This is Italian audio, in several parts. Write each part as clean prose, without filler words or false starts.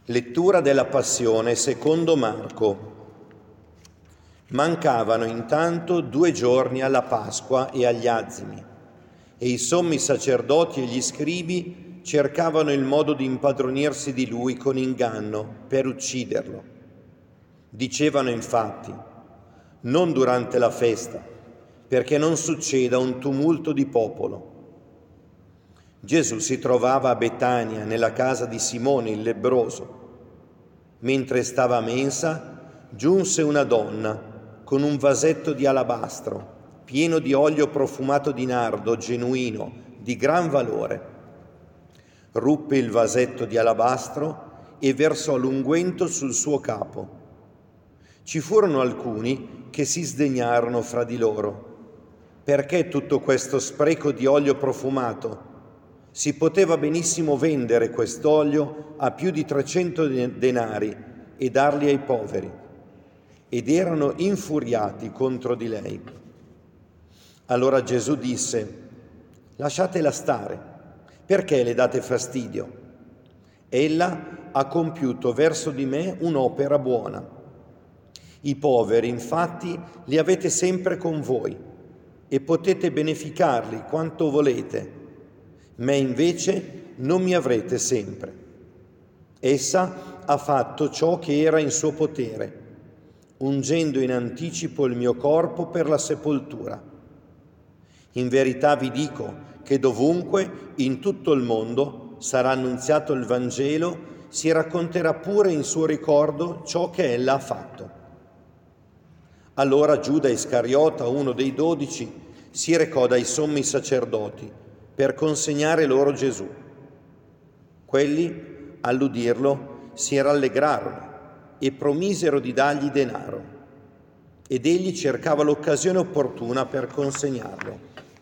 Lettura della Passione secondo Marco. Mancavano intanto 2 giorni alla Pasqua e agli Azimi, e i sommi sacerdoti e gli scribi cercavano il modo di impadronirsi di lui con inganno per ucciderlo. Dicevano infatti: non durante la festa, perché non succeda un tumulto di popolo. Gesù si trovava a Betania, nella casa di Simone il lebbroso. Mentre stava a mensa, giunse una donna con un vasetto di alabastro, pieno di olio profumato di nardo genuino, di gran valore. Ruppe il vasetto di alabastro e versò l'unguento sul suo capo. Ci furono alcuni che si sdegnarono fra di loro. Perché tutto questo spreco di olio profumato? Si poteva benissimo vendere quest'olio a più di 300 denari e darli ai poveri. Ed erano infuriati contro di lei. Allora Gesù disse: lasciatela stare, perché le date fastidio? Ella ha compiuto verso di me un'opera buona. I poveri, infatti, li avete sempre con voi e potete beneficarli quanto volete. Me invece non mi avrete sempre. Essa ha fatto ciò che era in suo potere, ungendo in anticipo il mio corpo per la sepoltura. In verità vi dico che dovunque in tutto il mondo sarà annunziato il Vangelo, si racconterà pure in suo ricordo ciò che ella ha fatto. Allora Giuda Iscariota, uno dei 12, si recò dai sommi sacerdoti per consegnare loro Gesù. Quelli, all'udirlo, si rallegrarono e promisero di dargli denaro, ed egli cercava l'occasione opportuna per consegnarlo.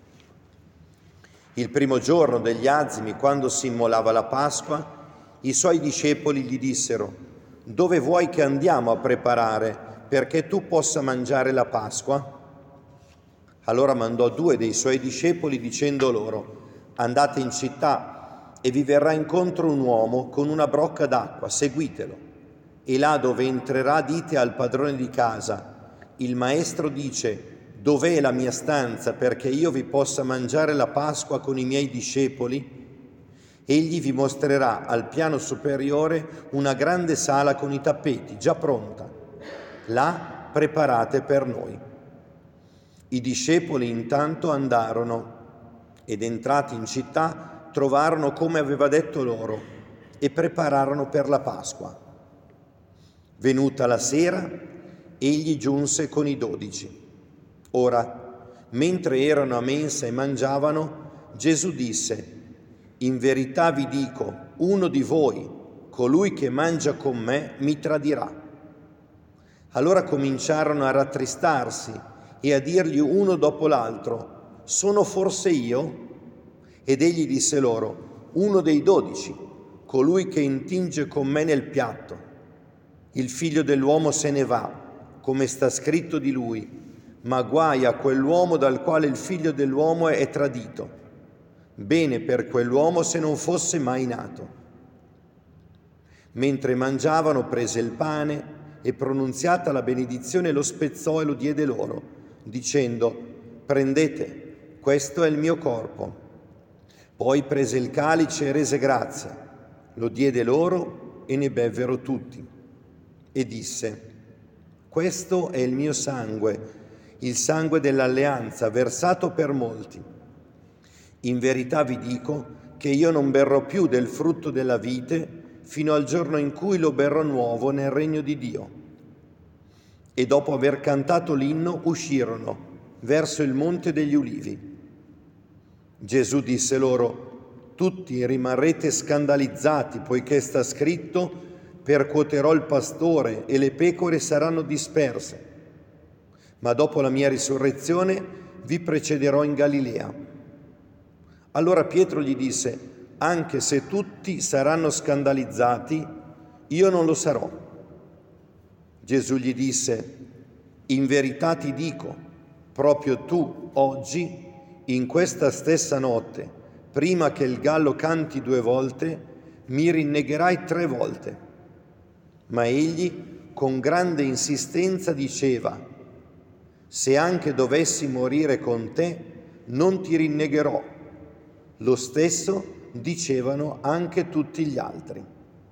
Il primo giorno degli Azimi, quando si immolava la Pasqua, i suoi discepoli gli dissero: «Dove vuoi che andiamo a preparare perché tu possa mangiare la Pasqua?» Allora mandò 2 dei suoi discepoli dicendo loro: «Andate in città e vi verrà incontro un uomo con una brocca d'acqua, seguitelo. E là dove entrerà dite al padrone di casa: il maestro dice: dov'è la mia stanza perché io vi possa mangiare la Pasqua con i miei discepoli?» Egli vi mostrerà al piano superiore una grande sala con i tappeti già pronta. Là preparate per noi. I discepoli intanto andarono ed entrati in città trovarono come aveva detto loro e prepararono per la Pasqua. Venuta la sera, egli giunse con i 12. Ora, mentre erano a mensa e mangiavano, Gesù disse: «In verità vi dico, uno di voi, colui che mangia con me, mi tradirà». Allora cominciarono a rattristarsi e a dirgli uno dopo l'altro: «Sono forse io?» Ed egli disse loro: «Uno dei 12, colui che intinge con me nel piatto. Il figlio dell'uomo se ne va, come sta scritto di lui, ma guai a quell'uomo dal quale il figlio dell'uomo è tradito. Bene per quell'uomo se non fosse mai nato». Mentre mangiavano prese il pane e, pronunziata la benedizione, lo spezzò e lo diede loro, dicendo: «Prendete, questo è il mio corpo». Poi prese il calice e rese grazie, lo diede loro e ne bevvero tutti. E disse: «Questo è il mio sangue, il sangue dell'alleanza, versato per molti. In verità vi dico che io non berrò più del frutto della vite fino al giorno in cui lo berrò nuovo nel regno di Dio». E dopo aver cantato l'inno uscirono verso il Monte degli Ulivi. Gesù disse loro: «Tutti rimarrete scandalizzati, poiché sta scritto: percuoterò il pastore e le pecore saranno disperse. Ma dopo la mia risurrezione vi precederò in Galilea». Allora Pietro gli disse: «Anche se tutti saranno scandalizzati, io non lo sarò». Gesù gli disse: «In verità ti dico, proprio tu oggi, in questa stessa notte, prima che il gallo canti 2 volte, mi rinnegherai 3 volte». Ma egli con grande insistenza diceva: se anche dovessi morire con te, non ti rinnegherò. Lo stesso dicevano anche tutti gli altri.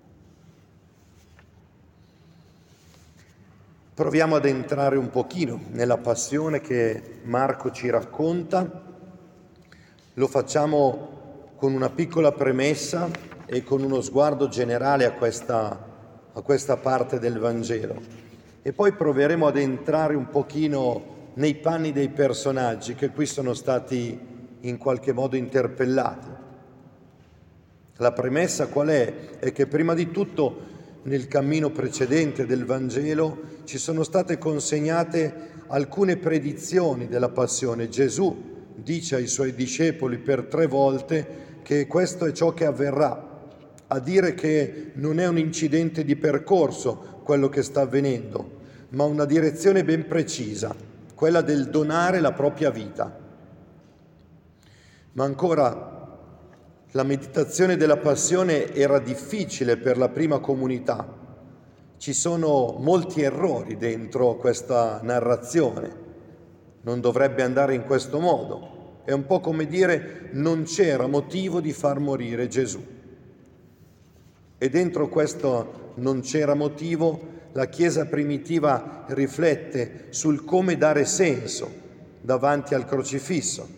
Proviamo ad entrare un pochino nella passione che Marco ci racconta. Lo facciamo con una piccola premessa e con uno sguardo generale a questa parte del Vangelo. E poi proveremo ad entrare un pochino nei panni dei personaggi che qui sono stati in qualche modo interpellati. La premessa qual è? È che prima di tutto nel cammino precedente del Vangelo ci sono state consegnate alcune predizioni della passione. Gesù dice ai suoi discepoli per 3 volte che questo è ciò che avverrà, a dire che non è un incidente di percorso quello che sta avvenendo, ma una direzione ben precisa, quella del donare la propria vita. Ma ancora, la meditazione della passione era difficile per la prima comunità. Ci sono molti errori dentro questa narrazione. Non dovrebbe andare in questo modo. È un po' come dire non c'era motivo di far morire Gesù. E dentro questo non c'era motivo, la Chiesa primitiva riflette sul come dare senso davanti al crocifisso.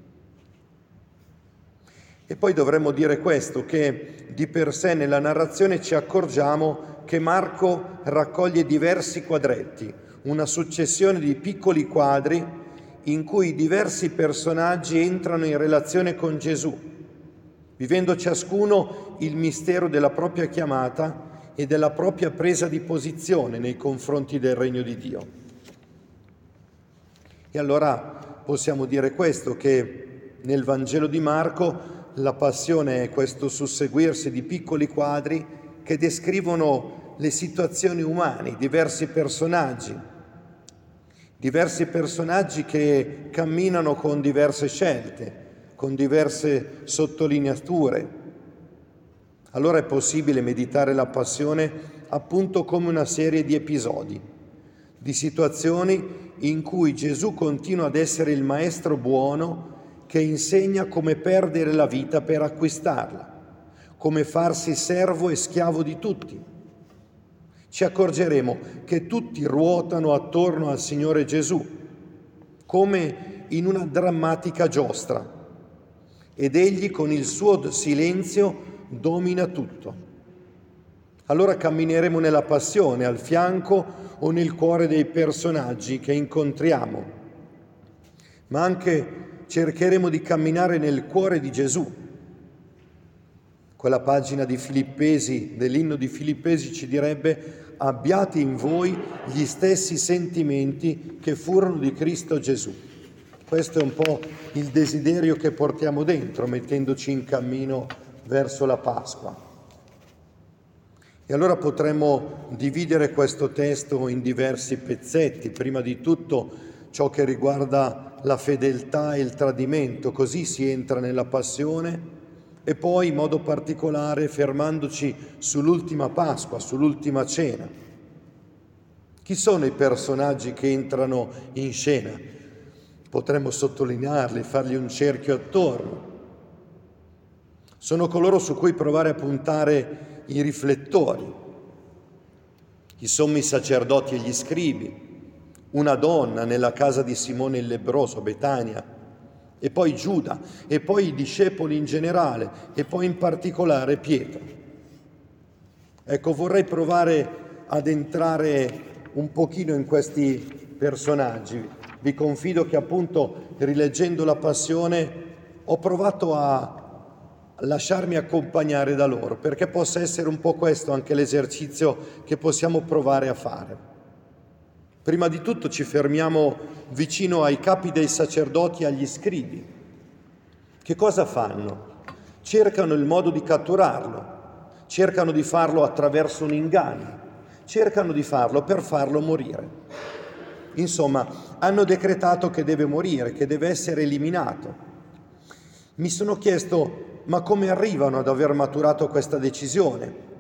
E poi dovremmo dire questo, che di per sé nella narrazione ci accorgiamo che Marco raccoglie diversi quadretti, una successione di piccoli quadri in cui diversi personaggi entrano in relazione con Gesù, vivendo ciascuno il mistero della propria chiamata e della propria presa di posizione nei confronti del regno di Dio. E allora possiamo dire questo, che nel Vangelo di Marco la passione è questo susseguirsi di piccoli quadri che descrivono le situazioni umane, diversi personaggi che camminano con diverse scelte, con diverse sottolineature. Allora è possibile meditare la passione appunto come una serie di episodi, di situazioni in cui Gesù continua ad essere il maestro buono che insegna come perdere la vita per acquistarla, come farsi servo e schiavo di tutti. Ci accorgeremo che tutti ruotano attorno al Signore Gesù, come in una drammatica giostra, ed Egli con il suo silenzio domina tutto. Allora cammineremo nella passione, al fianco o nel cuore dei personaggi che incontriamo, ma anche cercheremo di camminare nel cuore di Gesù. Quella pagina di Filippesi, dell'inno di Filippesi, ci direbbe: abbiate in voi gli stessi sentimenti che furono di Cristo Gesù. Questo è un po' il desiderio che portiamo dentro, mettendoci in cammino verso la Pasqua. E allora potremmo dividere questo testo in diversi pezzetti. Prima di tutto ciò che riguarda la fedeltà e il tradimento, così si entra nella passione, e poi in modo particolare fermandoci sull'ultima Pasqua, sull'ultima cena. Chi sono i personaggi che entrano in scena? Potremmo sottolinearli, fargli un cerchio attorno. Sono coloro su cui provare a puntare i riflettori: i sommi sacerdoti e gli scribi, una donna nella casa di Simone il lebbroso, Betania, e poi Giuda, e poi i discepoli in generale, e poi in particolare Pietro. Ecco, vorrei provare ad entrare un pochino in questi personaggi. Vi confido che appunto, rileggendo la Passione, ho provato a lasciarmi accompagnare da loro, perché possa essere un po' questo anche l'esercizio che possiamo provare a fare. Prima di tutto ci fermiamo vicino ai capi dei sacerdoti e agli scribi. Che cosa fanno? Cercano il modo di catturarlo, cercano di farlo attraverso un inganno, cercano di farlo per farlo morire. Insomma, hanno decretato che deve morire, che deve essere eliminato. Mi sono chiesto: ma come arrivano ad aver maturato questa decisione?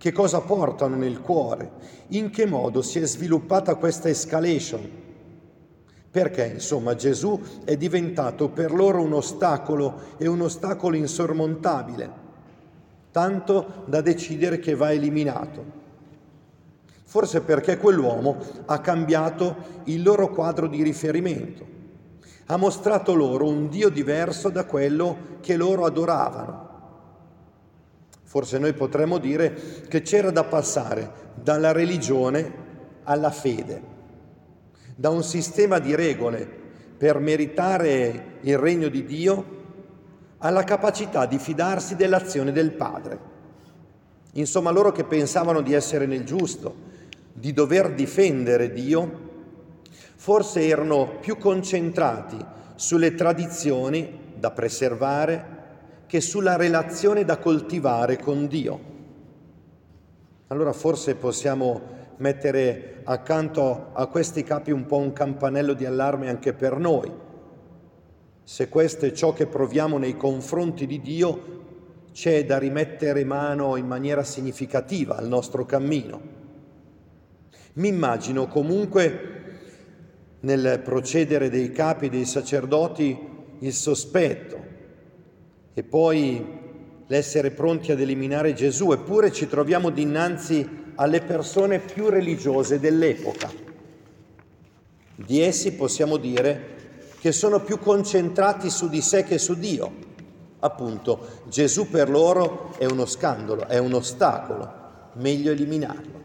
che cosa portano nel cuore, in che modo si è sviluppata questa escalation. Perché, insomma, Gesù è diventato per loro un ostacolo e un ostacolo insormontabile, tanto da decidere che va eliminato. Forse perché quell'uomo ha cambiato il loro quadro di riferimento, ha mostrato loro un Dio diverso da quello che loro adoravano. Forse noi potremmo dire che c'era da passare dalla religione alla fede, da un sistema di regole per meritare il regno di Dio alla capacità di fidarsi dell'azione del Padre. Insomma, loro che pensavano di essere nel giusto, di dover difendere Dio, forse erano più concentrati sulle tradizioni da preservare che sulla relazione da coltivare con Dio. Allora forse possiamo mettere accanto a questi capi un po' un campanello di allarme anche per noi. Se questo è ciò che proviamo nei confronti di Dio, c'è da rimettere mano in maniera significativa al nostro cammino. Mi immagino comunque nel procedere dei capi dei sacerdoti il sospetto e poi l'essere pronti ad eliminare Gesù, eppure ci troviamo dinanzi alle persone più religiose dell'epoca. Di essi possiamo dire che sono più concentrati su di sé che su Dio. Appunto, Gesù per loro è uno scandalo, è un ostacolo, meglio eliminarlo.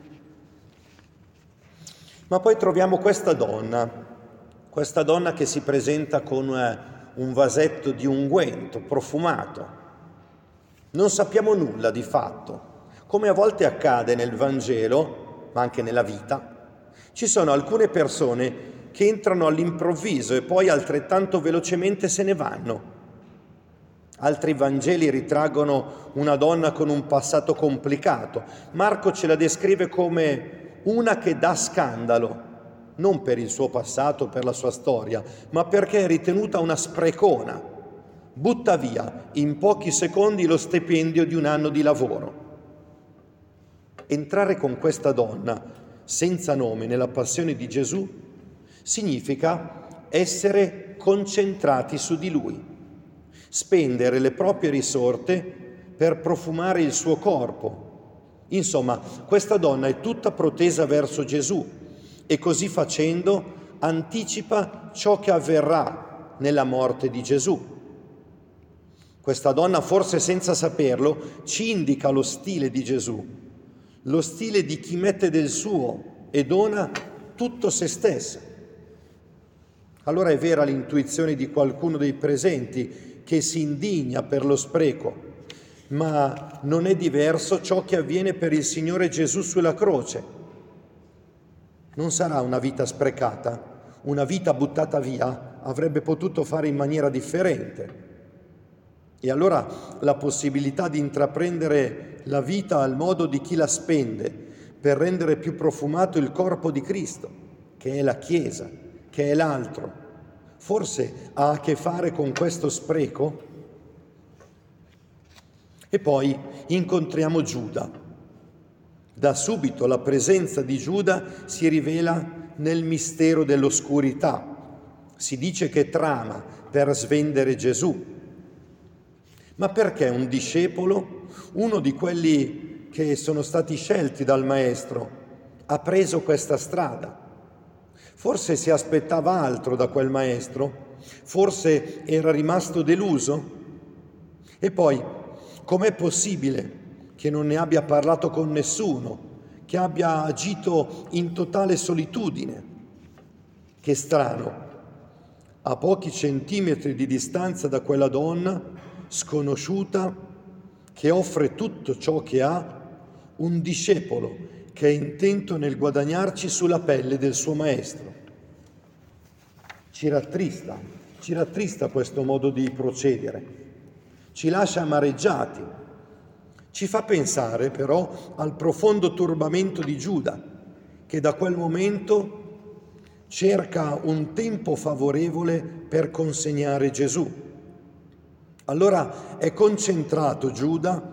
Ma poi troviamo questa donna che si presenta con un vasetto di unguento profumato. Non sappiamo nulla di fatto. Come a volte accade nel Vangelo, ma anche nella vita, ci sono alcune persone che entrano all'improvviso e poi altrettanto velocemente se ne vanno. Altri Vangeli ritraggono una donna con un passato complicato. Marco ce la descrive come una che dà scandalo, non per il suo passato, per la sua storia, ma perché è ritenuta una sprecona. Butta via in pochi secondi lo stipendio di un anno di lavoro. Entrare con questa donna senza nome nella passione di Gesù significa essere concentrati su di Lui, spendere le proprie risorse per profumare il suo corpo. Insomma, questa donna è tutta protesa verso Gesù e così facendo anticipa ciò che avverrà nella morte di Gesù. Questa donna, forse senza saperlo, ci indica lo stile di Gesù, lo stile di chi mette del suo e dona tutto se stesso. Allora è vera l'intuizione di qualcuno dei presenti che si indigna per lo spreco, ma non è diverso ciò che avviene per il Signore Gesù sulla croce. Non sarà una vita sprecata, una vita buttata via, avrebbe potuto fare in maniera differente. E allora la possibilità di intraprendere la vita al modo di chi la spende per rendere più profumato il corpo di Cristo, che è la Chiesa, che è l'altro, forse ha a che fare con questo spreco? E poi incontriamo Giuda. Da subito la presenza di Giuda si rivela nel mistero dell'oscurità. Si dice che trama per svendere Gesù. Ma perché un discepolo, uno di quelli che sono stati scelti dal Maestro, ha preso questa strada? Forse si aspettava altro da quel Maestro? Forse era rimasto deluso? E poi, com'è possibile che non ne abbia parlato con nessuno, che abbia agito in totale solitudine? Che strano, a pochi centimetri di distanza da quella donna sconosciuta che offre tutto ciò che ha, un discepolo che è intento nel guadagnarci sulla pelle del suo maestro. Ci rattrista questo modo di procedere, ci lascia amareggiati, ci fa pensare però al profondo turbamento di Giuda, che da quel momento cerca un tempo favorevole per consegnare Gesù. Allora è concentrato Giuda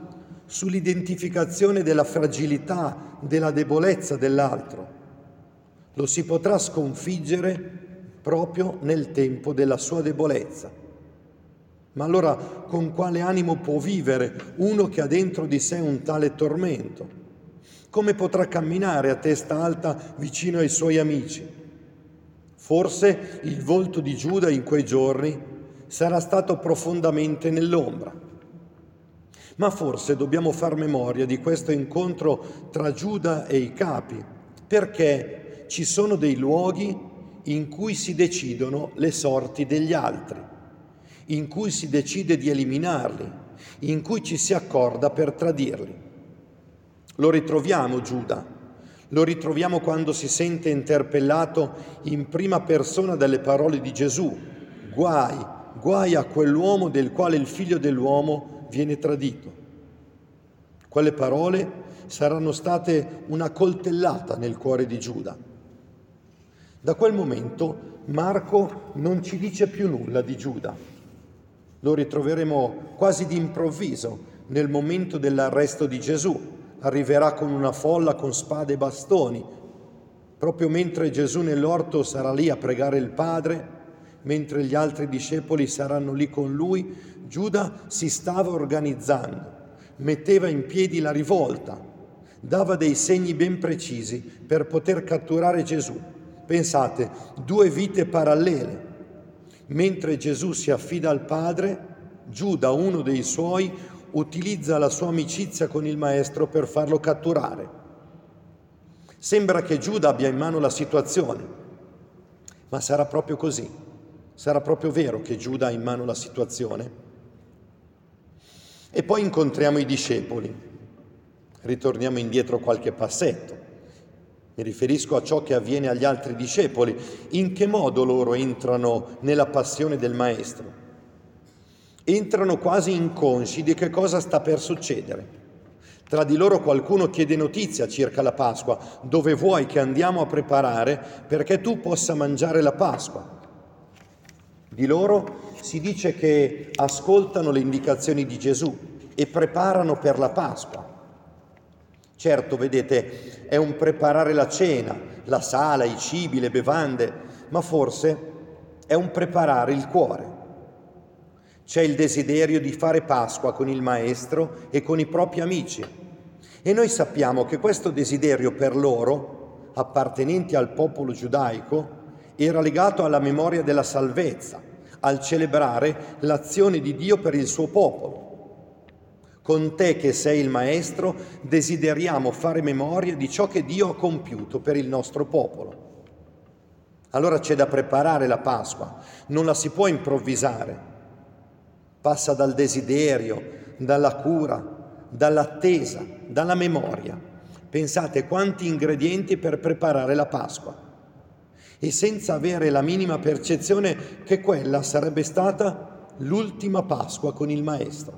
sull'identificazione della fragilità, della debolezza dell'altro. Lo si potrà sconfiggere proprio nel tempo della sua debolezza. Ma allora con quale animo può vivere uno che ha dentro di sé un tale tormento? Come potrà camminare a testa alta vicino ai suoi amici? Forse il volto di Giuda in quei giorni sarà stato profondamente nell'ombra. Ma forse dobbiamo far memoria di questo incontro tra Giuda e i capi, perché ci sono dei luoghi in cui si decidono le sorti degli altri, in cui si decide di eliminarli, in cui ci si accorda per tradirli. Lo ritroviamo Giuda, lo ritroviamo quando si sente interpellato in prima persona dalle parole di Gesù: guai, guai a quell'uomo del quale il Figlio dell'uomo viene tradito. Quelle parole saranno state una coltellata nel cuore di Giuda. Da quel momento Marco non ci dice più nulla di Giuda. Lo ritroveremo quasi d'improvviso nel momento dell'arresto di Gesù. Arriverà con una folla con spade e bastoni, proprio mentre Gesù nell'orto sarà lì a pregare il Padre, mentre gli altri discepoli saranno lì con lui. Giuda si stava organizzando, metteva in piedi la rivolta, dava dei segni ben precisi per poter catturare Gesù. Pensate, 2 vite parallele. Mentre Gesù si affida al Padre, Giuda, uno dei suoi, utilizza la sua amicizia con il Maestro per farlo catturare. Sembra che Giuda abbia in mano la situazione, ma sarà proprio così. Sarà proprio vero che Giuda ha in mano la situazione. E poi incontriamo i discepoli. Ritorniamo indietro qualche passetto. Mi riferisco a ciò che avviene agli altri discepoli. In che modo loro entrano nella passione del Maestro? Entrano quasi inconsci di che cosa sta per succedere. Tra di loro qualcuno chiede notizia circa la Pasqua: dove vuoi che andiamo a preparare perché tu possa mangiare la Pasqua? Di loro si dice che ascoltano le indicazioni di Gesù e preparano per la Pasqua. Certo, vedete, è un preparare la cena, la sala, i cibi, le bevande, ma forse è un preparare il cuore. C'è il desiderio di fare Pasqua con il Maestro e con i propri amici. E noi sappiamo che questo desiderio per loro, appartenenti al popolo giudaico, era legato alla memoria della salvezza, al celebrare l'azione di Dio per il suo popolo. Con te che sei il Maestro, desideriamo fare memoria di ciò che Dio ha compiuto per il nostro popolo. Allora c'è da preparare la Pasqua, non la si può improvvisare. Passa dal desiderio, dalla cura, dall'attesa, dalla memoria. Pensate quanti ingredienti per preparare la Pasqua. E senza avere la minima percezione che quella sarebbe stata l'ultima Pasqua con il Maestro.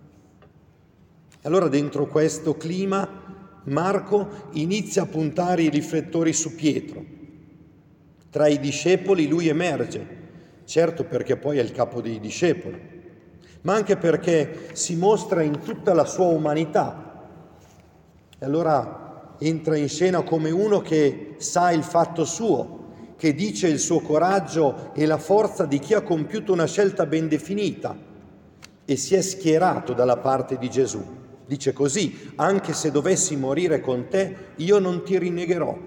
Allora dentro questo clima Marco inizia a puntare i riflettori su Pietro. Tra i discepoli lui emerge, certo perché poi è il capo dei discepoli, ma anche perché si mostra in tutta la sua umanità. E allora entra in scena come uno che sa il fatto suo, che dice il suo coraggio e la forza di chi ha compiuto una scelta ben definita e si è schierato dalla parte di Gesù. Dice così: anche se dovessi morire con te, io non ti rinnegherò.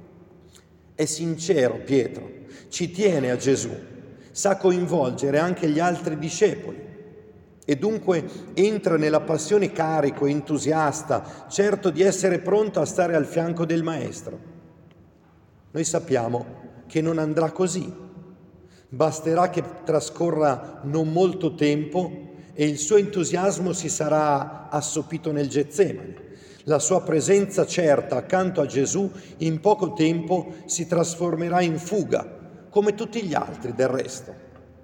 È sincero Pietro, ci tiene a Gesù, sa coinvolgere anche gli altri discepoli. E dunque entra nella passione carico, entusiasta, certo di essere pronto a stare al fianco del Maestro. Noi sappiamo che non andrà così. Basterà che trascorra non molto tempo e il suo entusiasmo si sarà assopito nel Getsemani. La sua presenza certa accanto a Gesù in poco tempo si trasformerà in fuga, come tutti gli altri del resto.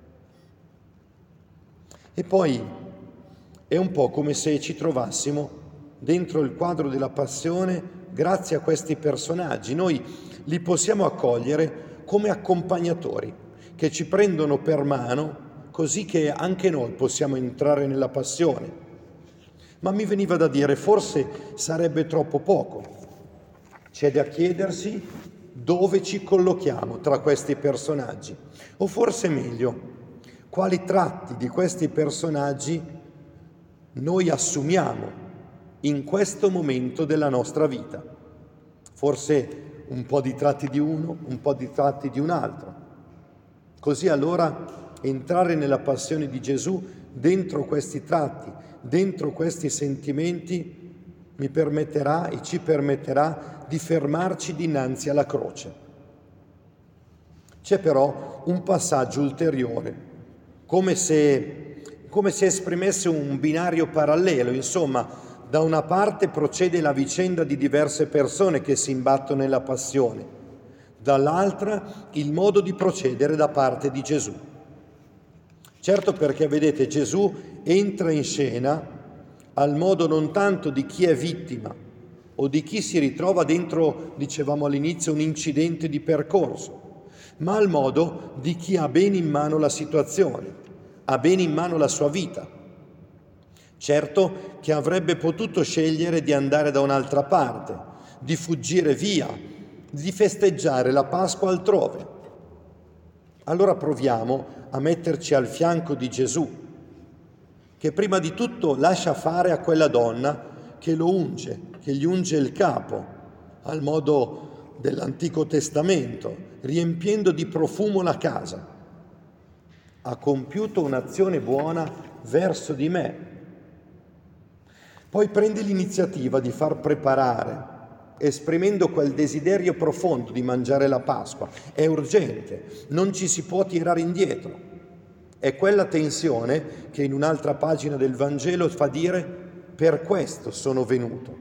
E poi è un po' come se ci trovassimo dentro il quadro della passione grazie a questi personaggi. Noi li possiamo accogliere come accompagnatori che ci prendono per mano così che anche noi possiamo entrare nella passione. Ma mi veniva da dire, forse sarebbe troppo poco. C'è da chiedersi dove ci collochiamo tra questi personaggi, o forse meglio, quali tratti di questi personaggi noi assumiamo in questo momento della nostra vita. Forse un po' di tratti di uno, un po' di tratti di un altro. Così allora entrare nella passione di Gesù dentro questi tratti, dentro questi sentimenti, mi permetterà e ci permetterà di fermarci dinanzi alla croce. C'è però un passaggio ulteriore, come se esprimesse un binario parallelo, insomma, da una parte procede la vicenda di diverse persone che si imbattono nella passione, dall'altra il modo di procedere da parte di Gesù. Certo, perché vedete, Gesù entra in scena al modo non tanto di chi è vittima o di chi si ritrova dentro, dicevamo all'inizio, un incidente di percorso, ma al modo di chi ha bene in mano la situazione, ha bene in mano la sua vita. Certo che avrebbe potuto scegliere di andare da un'altra parte, di fuggire via, di festeggiare la Pasqua altrove. Allora proviamo a metterci al fianco di Gesù, che prima di tutto lascia fare a quella donna che lo unge, che gli unge il capo, al modo dell'Antico Testamento, riempiendo di profumo la casa. Ha compiuto un'azione buona verso di me. Poi prende l'iniziativa di far preparare, esprimendo quel desiderio profondo di mangiare la Pasqua. È urgente, non ci si può tirare indietro. È quella tensione che in un'altra pagina del Vangelo fa dire: per questo sono venuto.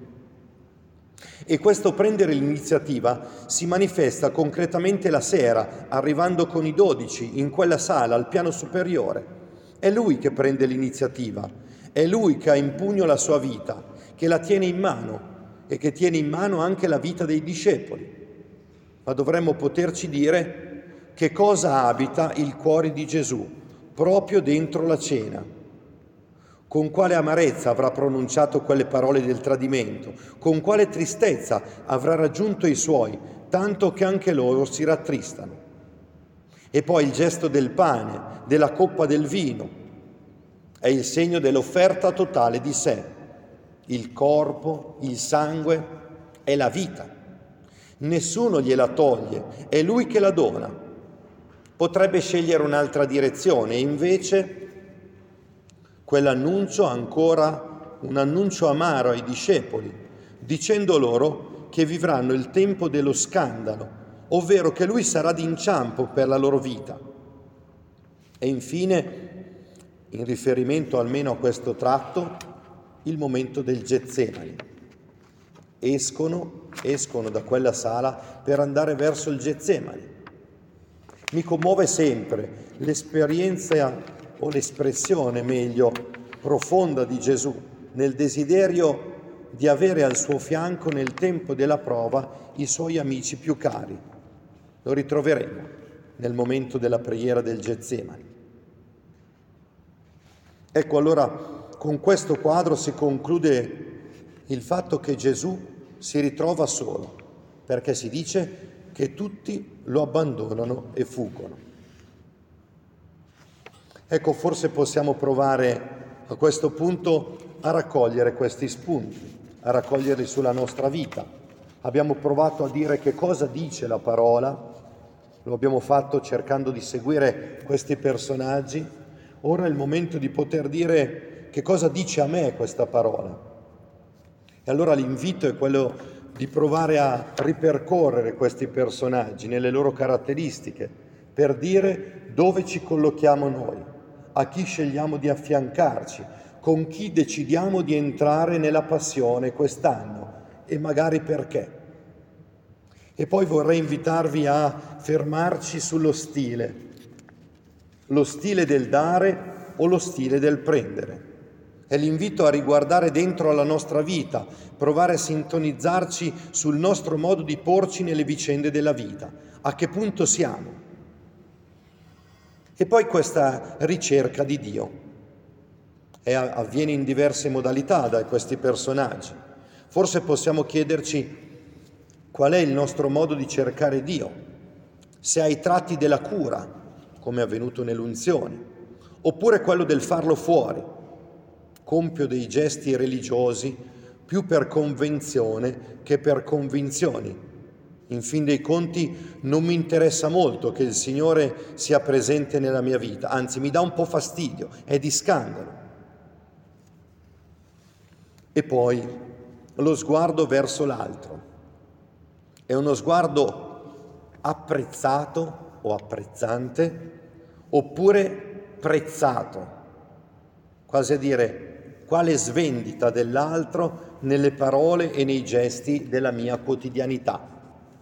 E questo prendere l'iniziativa si manifesta concretamente la sera, arrivando con i 12 in quella sala al piano superiore. È lui che prende l'iniziativa, è lui che ha in pugno la sua vita, che la tiene in mano e che tiene in mano anche la vita dei discepoli. Ma dovremmo poterci dire che cosa abita il cuore di Gesù proprio dentro la cena. Con quale amarezza avrà pronunciato quelle parole del tradimento, con quale tristezza avrà raggiunto i suoi, tanto che anche loro si rattristano. E poi il gesto del pane, della coppa del vino, è il segno dell'offerta totale di sé. Il corpo, il sangue, è la vita. Nessuno gliela toglie, è lui che la dona. Potrebbe scegliere un'altra direzione, e invece quell'annuncio ancora un annuncio amaro ai discepoli, dicendo loro che vivranno il tempo dello scandalo, ovvero che lui sarà d'inciampo per la loro vita. E infine, in riferimento almeno a questo tratto, il momento del Getsemani. Escono da quella sala per andare verso il Getsemani. Mi commuove sempre l'esperienza o l'espressione, meglio, profonda di Gesù nel desiderio di avere al suo fianco nel tempo della prova i suoi amici più cari. Lo ritroveremo nel momento della preghiera del Getsemani. Ecco, allora, con questo quadro si conclude il fatto che Gesù si ritrova solo, perché si dice che tutti lo abbandonano e fuggono. Ecco, forse possiamo provare a questo punto a raccogliere questi spunti, a raccoglierli sulla nostra vita. Abbiamo provato a dire che cosa dice la parola, lo abbiamo fatto cercando di seguire questi personaggi. Ora è il momento di poter dire che cosa dice a me questa parola. E allora l'invito è quello di provare a ripercorrere questi personaggi nelle loro caratteristiche, per dire dove ci collochiamo noi, a chi scegliamo di affiancarci, con chi decidiamo di entrare nella passione quest'anno e magari perché. E poi vorrei invitarvi a fermarci sullo stile, lo stile del dare o lo stile del prendere. È l'invito a riguardare dentro alla nostra vita, provare a sintonizzarci sul nostro modo di porci nelle vicende della vita. A che punto siamo? E poi questa ricerca di Dio. avviene in diverse modalità da questi personaggi. Forse possiamo chiederci qual è il nostro modo di cercare Dio, se ai tratti della cura, come è avvenuto nell'unzione, oppure quello del farlo fuori, compio dei gesti religiosi più per convenzione che per convinzioni. In fin dei conti non mi interessa molto che il Signore sia presente nella mia vita, anzi mi dà un po' fastidio, è di scandalo. E poi lo sguardo verso l'altro. È uno sguardo apprezzato o apprezzante, oppure prezzato, quasi a dire quale svendita dell'altro nelle parole e nei gesti della mia quotidianità.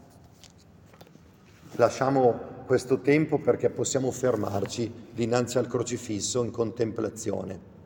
Lasciamo questo tempo perché possiamo fermarci dinanzi al crocifisso in contemplazione.